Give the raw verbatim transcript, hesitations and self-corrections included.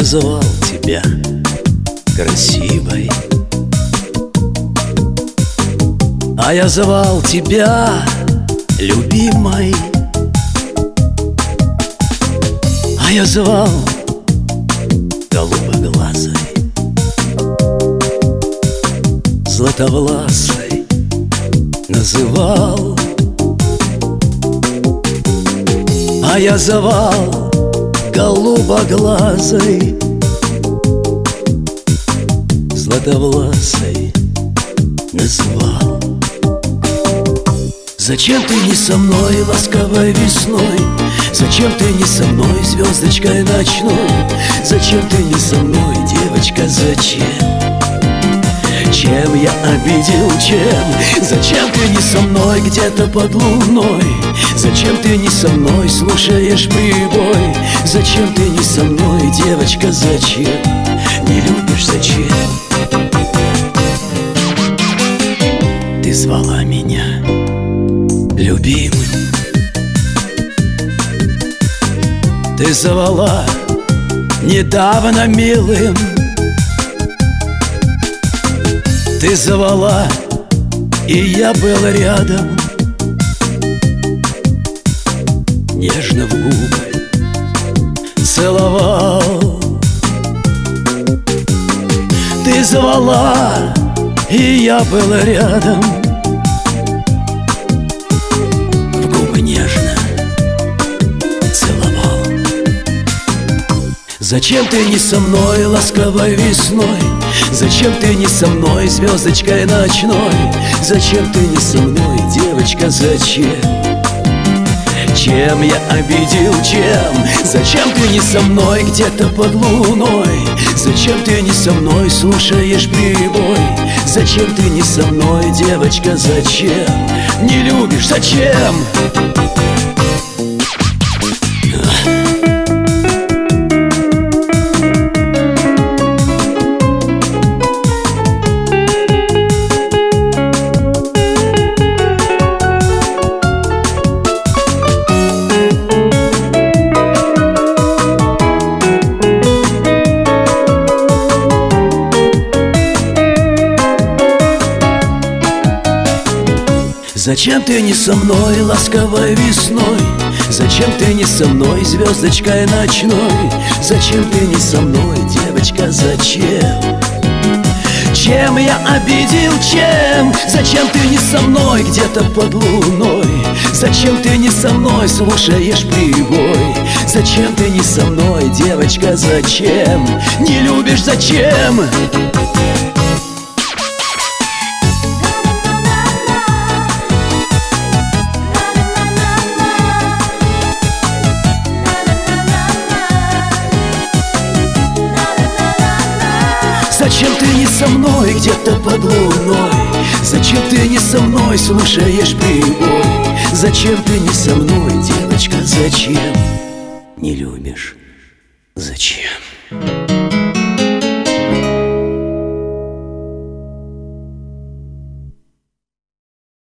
называл тебя красивой, а я звал тебя любимой, а я звал голубоглазой, златовласой называл, а я звал голубоглазой, златовласой называл. Зачем ты не со мной ласковой весной? Зачем ты не со мной звездочкой ночной? Зачем ты не со мной, девочка, зачем? Чем я обидел, чем? Зачем ты не со мной где-то под луной? Зачем ты не со мной слушаешь прибой? Зачем ты не со мной, девочка, зачем? Не любишь, зачем? Ты звала меня любимым, ты звала недавно милым, ты звала, и я был рядом, нежно в губы целовал. Ты звала, и я был рядом, в губы нежно целовал. Зачем ты не со мной ласковой весной? Зачем ты не со мной звездочкой ночной? Зачем ты не со мной, девочка, зачем? Чем я обидел, чем? Зачем ты не со мной где-то под луной? Зачем ты не со мной слушаешь прибой? Зачем ты не со мной, девочка, зачем? Не любишь, зачем? Зачем ты не со мной ласковой весной? Зачем ты не со мной звездочкой ночной? Зачем ты не со мной, девочка, зачем? Чем я обидел, чем? Зачем ты не со мной где-то под луной? Зачем ты не со мной слушаешь прибой? Зачем ты не со мной, девочка, зачем? Не любишь, зачем? Зачем ты не со мной где-то под луной? Зачем ты не со мной слушаешь прибой? Зачем ты не со мной, девочка, зачем? Не любишь, зачем?